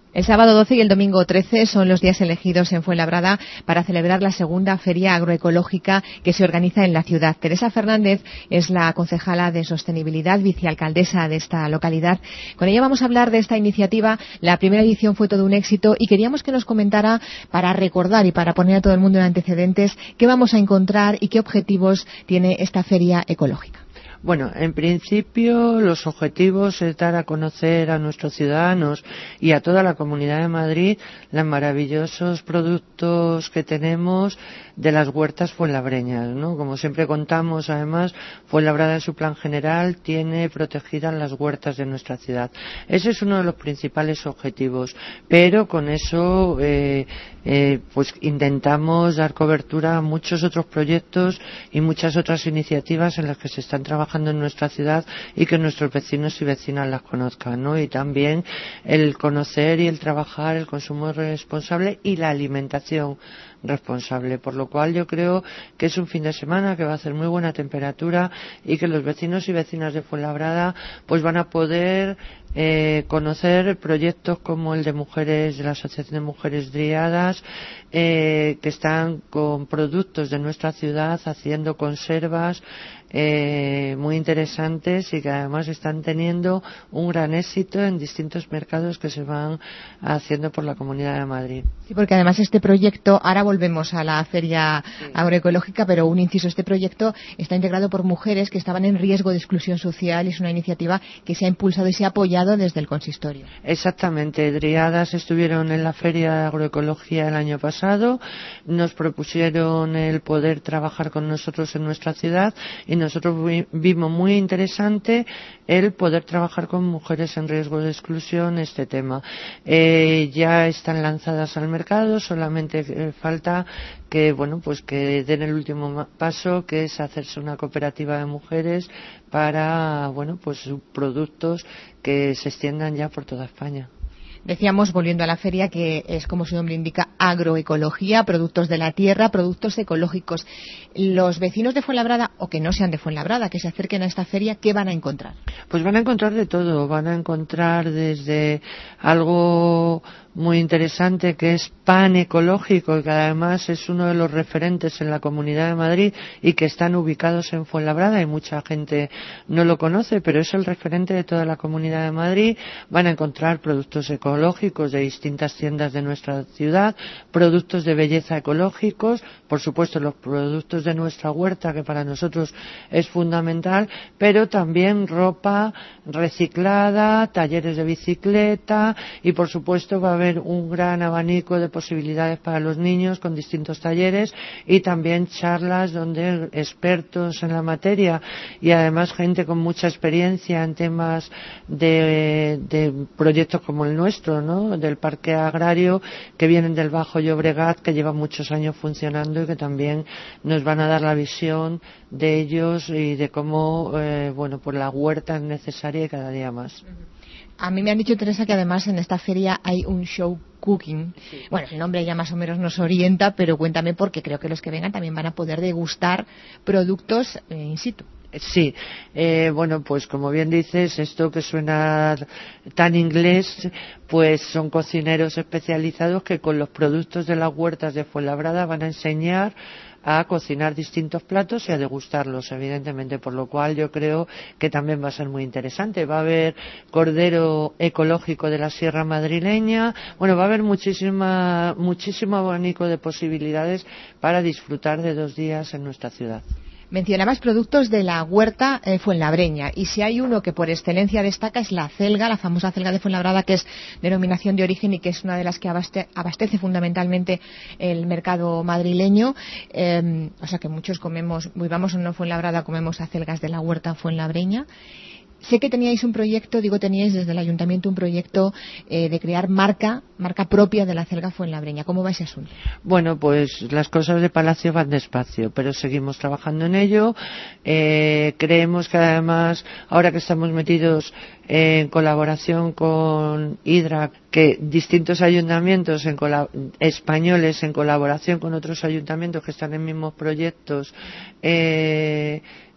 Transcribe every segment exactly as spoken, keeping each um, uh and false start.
El sábado doce y el domingo trece son los días elegidos en Fuenlabrada para celebrar la segunda feria agroecológica que se organiza en la ciudad. Teresa Fernández es la concejala de Sostenibilidad, vicealcaldesa de esta localidad. Con ella vamos a hablar de esta iniciativa. La primera edición fue todo un éxito y queríamos que nos comentara, para recordar y para poner a todo el mundo en antecedentes, qué vamos a encontrar y qué objetivos tiene esta feria ecológica. Bueno, en principio los objetivos es dar a conocer a nuestros ciudadanos y a toda la Comunidad de Madrid los maravillosos productos que tenemos de las huertas fuenlabreñas, ¿no? Como siempre contamos, además, Fuenlabrada en su plan general tiene protegidas las huertas de nuestra ciudad. Ese es uno de los principales objetivos, pero con eso eh, eh, pues intentamos dar cobertura a muchos otros proyectos y muchas otras iniciativas en las que se están trabajando en nuestra ciudad y que nuestros vecinos y vecinas las conozcan, ¿no? Y también el conocer y el trabajar el consumo responsable y la alimentación responsable, por lo cual yo creo que es un fin de semana que va a hacer muy buena temperatura y que los vecinos y vecinas de Fuenlabrada pues van a poder eh, conocer proyectos como el de mujeres de la Asociación de Mujeres Dríadas eh, que están con productos de nuestra ciudad haciendo conservas Eh, muy interesantes y que además están teniendo un gran éxito en distintos mercados que se van haciendo por la Comunidad de Madrid. Sí, porque además este proyecto, ahora volvemos a la feria sí. agroecológica, pero un inciso, este proyecto está integrado por mujeres que estaban en riesgo de exclusión social y es una iniciativa que se ha impulsado y se ha apoyado desde el consistorio. Exactamente, Dríadas estuvieron en la feria de agroecología el año pasado, nos propusieron el poder trabajar con nosotros en nuestra ciudad y nosotros vimos muy interesante el poder trabajar con mujeres en riesgo de exclusión este tema. Eh, ya están lanzadas al mercado, solamente eh, falta que bueno pues que den el último paso, que es hacerse una cooperativa de mujeres para bueno pues productos que se extiendan ya por toda España. Decíamos, volviendo a la feria, que es, como su nombre indica, agroecología, productos de la tierra, productos ecológicos. Los vecinos de Fuenlabrada, o que no sean de Fuenlabrada, que se acerquen a esta feria, ¿qué van a encontrar? Pues van a encontrar de todo. Van a encontrar desde algo muy interesante que es pan ecológico, que además es uno de los referentes en la Comunidad de Madrid y que están ubicados en Fuenlabrada y mucha gente no lo conoce, pero es el referente de toda la Comunidad de Madrid. Van a encontrar productos ecológicos de distintas tiendas de nuestra ciudad, productos de belleza ecológicos, por supuesto los productos de nuestra huerta, que para nosotros es fundamental, pero también ropa reciclada, talleres de bicicleta y por supuesto va a haber un gran abanico de posibilidades para los niños con distintos talleres y también charlas donde expertos en la materia y además gente con mucha experiencia en temas de, de proyectos como el nuestro, ¿no? Del parque agrario, que vienen del Bajo Llobregat, que llevan muchos años funcionando y que también nos van a dar la visión de ellos y de cómo eh, bueno pues la huerta es necesaria y cada día más. A mí me han dicho, Teresa, que además en esta feria hay un show cooking. Sí. Bueno, el nombre ya más o menos nos orienta, pero cuéntame, porque creo que los que vengan también van a poder degustar productos eh, in situ. Sí, eh, bueno, pues como bien dices, esto que suena tan inglés, pues son cocineros especializados que con los productos de las huertas de Fuenlabrada van a enseñar a cocinar distintos platos y a degustarlos, evidentemente, por lo cual yo creo que también va a ser muy interesante. Va a haber cordero ecológico de la Sierra Madrileña, bueno, va a haber muchísima, muchísimo abanico de posibilidades para disfrutar de dos días en nuestra ciudad. Mencionabas productos de la huerta eh, fuenlabreña, y si hay uno que por excelencia destaca es la acelga, la famosa acelga de Fuenlabrada, que es denominación de origen y que es una de las que abaste, abastece fundamentalmente el mercado madrileño. Eh, o sea que muchos comemos, vivamos o no Fuenlabrada, comemos acelgas de la huerta fuenlabreña. Sé que teníais un proyecto, digo teníais desde el ayuntamiento un proyecto eh, de crear marca, marca propia de la acelga fuenlabreña. ¿Cómo va ese asunto? Bueno, pues las cosas de Palacio van despacio, pero seguimos trabajando en ello. Eh, creemos que además, ahora que estamos metidos en colaboración con Hidra, que distintos ayuntamientos en colab- españoles en colaboración con otros ayuntamientos que están en mismos proyectos, eh,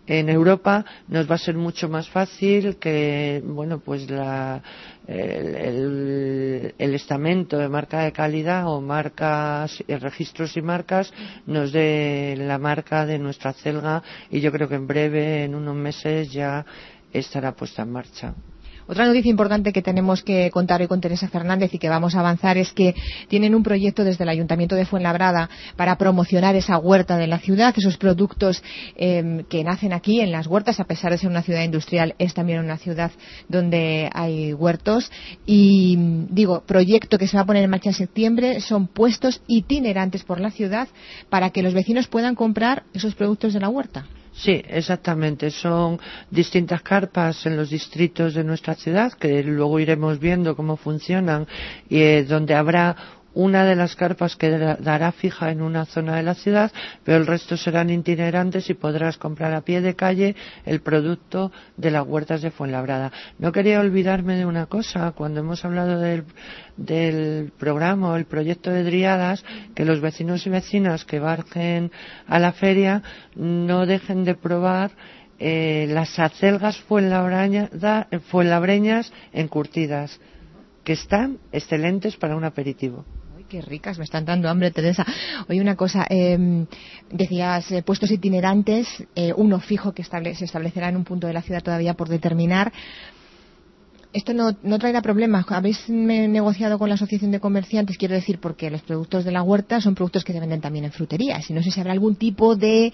en Europa nos va a ser mucho más fácil que, bueno, pues la, el, el, el estamento de marca de calidad o marcas, registros y marcas nos dé la marca de nuestra acelga, y yo creo que en breve, en unos meses, ya estará puesta en marcha. Otra noticia importante que tenemos que contar hoy con Teresa Fernández y que vamos a avanzar es que tienen un proyecto desde el Ayuntamiento de Fuenlabrada para promocionar esa huerta de la ciudad, esos productos eh, que nacen aquí en las huertas. A pesar de ser una ciudad industrial, es también una ciudad donde hay huertos. Y digo, proyecto que se va a poner en marcha en septiembre, son puestos itinerantes por la ciudad para que los vecinos puedan comprar esos productos de la huerta. Sí, exactamente. Son distintas carpas en los distritos de nuestra ciudad, que luego iremos viendo cómo funcionan, y eh, donde habrá una de las carpas que dará fija en una zona de la ciudad, pero el resto serán itinerantes y podrás comprar a pie de calle el producto de las huertas de Fuenlabrada. No quería olvidarme de una cosa, cuando hemos hablado del, del programa o el proyecto de Dríadas, que los vecinos y vecinas que bajen a la feria no dejen de probar eh, las acelgas fuenlabreñas encurtidas, que están excelentes para un aperitivo. Qué ricas, me están dando hambre, Teresa. Oye, una cosa, eh, decías eh, puestos itinerantes, eh, uno fijo que estable, se establecerá en un punto de la ciudad todavía por determinar. Esto no, no traerá problemas. ¿Habéis negociado con la Asociación de Comerciantes? Quiero decir, porque los productos de la huerta son productos que se venden también en fruterías. Y no sé si habrá algún tipo de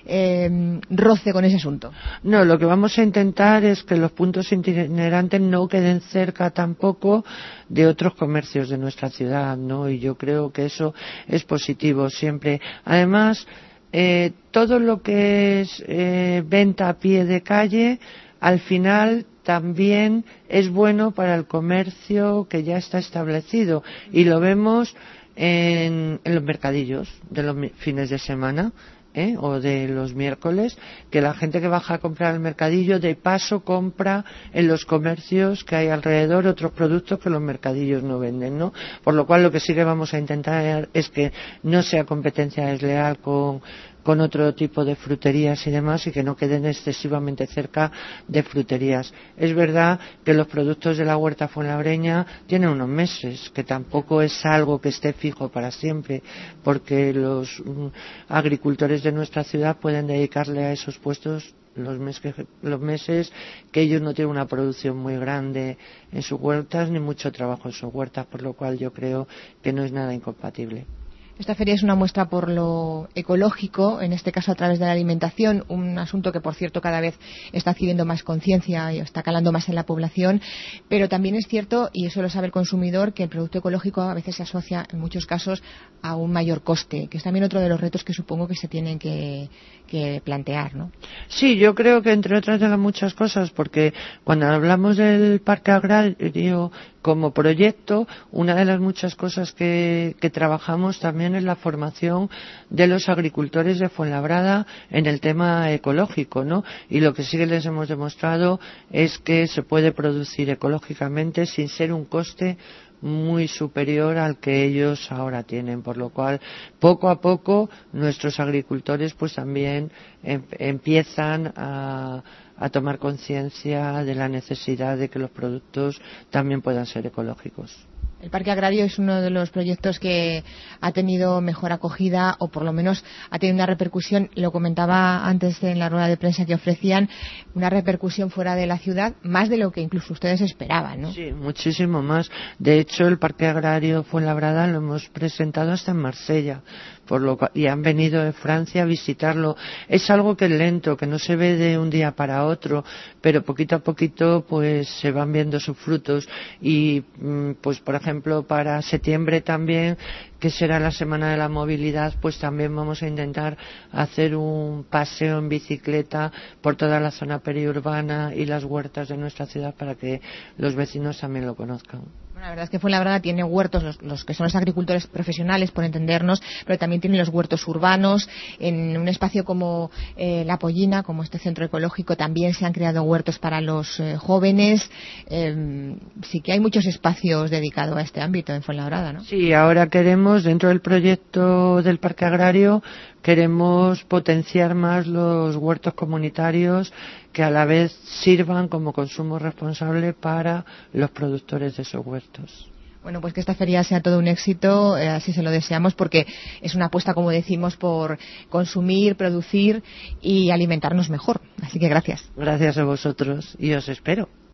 eh, roce con ese asunto. No, lo que vamos a intentar es que los puntos itinerantes no queden cerca tampoco de otros comercios de nuestra ciudad, ¿no? Y yo creo que eso es positivo siempre. Además, eh, todo lo que es eh, venta a pie de calle, al final también es bueno para el comercio que ya está establecido, y lo vemos en, en los mercadillos de los fines de semana, ¿eh? O de los miércoles, que la gente que baja a comprar al mercadillo de paso compra en los comercios que hay alrededor otros productos que los mercadillos no venden, ¿no? Por lo cual lo que sí que vamos a intentar es que no sea competencia desleal con con otro tipo de fruterías y demás, y que no queden excesivamente cerca de fruterías. Es verdad que los productos de la huerta fuenlabreña tienen unos meses, que tampoco es algo que esté fijo para siempre, porque los um, agricultores de nuestra ciudad pueden dedicarle a esos puestos los, mes que, los meses que ellos no tienen una producción muy grande en sus huertas ni mucho trabajo en sus huertas, por lo cual yo creo que no es nada incompatible. Esta feria es una muestra por lo ecológico, en este caso a través de la alimentación, un asunto que, por cierto, cada vez está adquiriendo más conciencia y está calando más en la población, pero también es cierto, y eso lo sabe el consumidor, que el producto ecológico a veces se asocia, en muchos casos, a un mayor coste, que es también otro de los retos que supongo que se tienen que, que plantear, ¿no? Sí, yo creo que entre otras de las muchas cosas, porque cuando hablamos del parque agrario como proyecto, una de las muchas cosas que, que trabajamos también es la formación de los agricultores de Fuenlabrada en el tema ecológico, ¿no? Y lo que sí que les hemos demostrado es que se puede producir ecológicamente sin ser un coste muy superior al que ellos ahora tienen, por lo cual poco a poco nuestros agricultores pues también em, empiezan a, a tomar conciencia de la necesidad de que los productos también puedan ser ecológicos. El Parque Agrario es uno de los proyectos que ha tenido mejor acogida, o por lo menos ha tenido una repercusión, lo comentaba antes en la rueda de prensa que ofrecían, una repercusión fuera de la ciudad, más de lo que incluso ustedes esperaban, ¿no? Sí, muchísimo más. De hecho, el Parque Agrario Fuenlabrada lo hemos presentado hasta en Marsella, por lo cual, y han venido de Francia a visitarlo. Es algo que es lento, que no se ve de un día para otro, pero poquito a poquito pues se van viendo sus frutos. Y pues por ejemplo para septiembre también, que será la Semana de la Movilidad, pues también vamos a intentar hacer un paseo en bicicleta por toda la zona periurbana y las huertas de nuestra ciudad para que los vecinos también lo conozcan. Bueno, la verdad es que Fuenlabrada tiene huertos, los, los que son los agricultores profesionales, por entendernos, pero también tienen los huertos urbanos. En un espacio como eh, La Pollina, como este centro ecológico, también se han creado huertos para los eh, jóvenes. Eh, sí que hay muchos espacios dedicados a este ámbito en Fuenlabrada, ¿no? Sí, ahora queremos, dentro del proyecto del Parque Agrario, queremos potenciar más los huertos comunitarios que a la vez sirvan como consumo responsable para los productores de esos huertos. Bueno, pues que esta feria sea todo un éxito, eh, así se lo deseamos, porque es una apuesta, como decimos, por consumir, producir y alimentarnos mejor. Así que gracias. Gracias a vosotros y os espero.